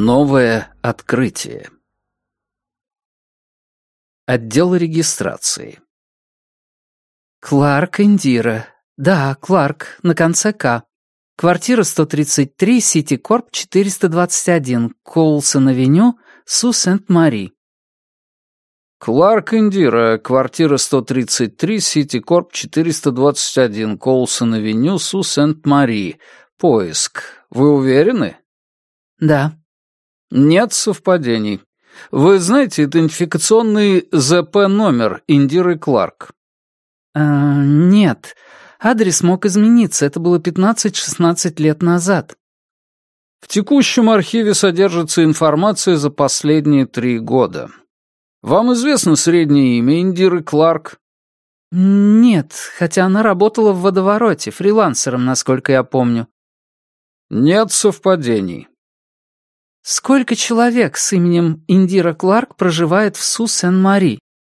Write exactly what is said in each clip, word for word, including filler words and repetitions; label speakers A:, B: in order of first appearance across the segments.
A: Новое открытие. Отдел регистрации.
B: Кларк Индира. Да, Кларк, на конце «К». Квартира сто тридцать три, Сити-Корп четыреста двадцать один, Коулсон-авеню, Су-Сент-Мари.
A: Кларк Индира, квартира сто тридцать три, Сити-Корп четыреста двадцать один, Коулсон-авеню, Су-Сент-Мари. Поиск. Вы уверены?
B: Да.
A: Нет совпадений. Вы знаете идентификационный зэ пэ номер Индиры Кларк?
B: Э, нет. Адрес мог измениться, это было пятнадцать-шестнадцать лет назад.
A: В текущем архиве содержится информация за последние три года. Вам известно среднее имя Индиры Кларк?
B: Нет, хотя она работала в водовороте, фрилансером, насколько я помню.
A: Нет совпадений.
B: Сколько человек с именем Индира Кларк проживает в Су-Сен-Мари?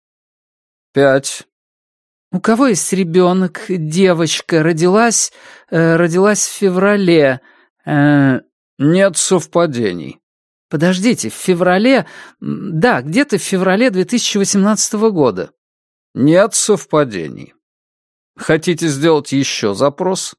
A: Пять.
B: У кого есть ребенок, девочка, родилась, э, родилась в феврале? Э,
A: Нет совпадений.
B: подождите, в феврале... Да, где-то в феврале две тысячи восемнадцатого года.
A: Нет совпадений. Хотите сделать еще запрос?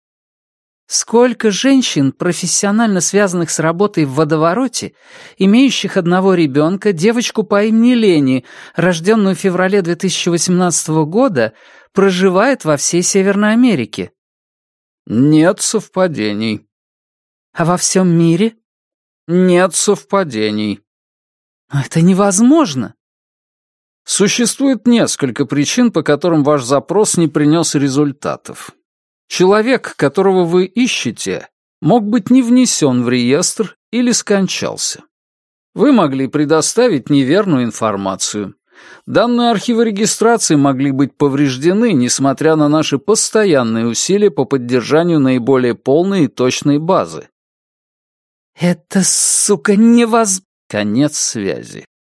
B: Сколько женщин, профессионально связанных с работой в водовороте, имеющих одного ребенка, девочку по имени Лени, рожденную в феврале две тысячи восемнадцатого года, проживает во всей Северной Америке?
A: Нет совпадений.
B: А во всем мире?
A: Нет совпадений.
B: Но это невозможно.
A: Существует несколько причин, по которым ваш запрос не принес результатов. Человек, которого вы ищете, мог быть не внесен в реестр или скончался. Вы могли предоставить неверную информацию. Данные архива регистрации могли быть повреждены, несмотря на наши постоянные усилия по поддержанию наиболее полной и точной базы.
B: Это, сука, невоз...
A: Конец связи.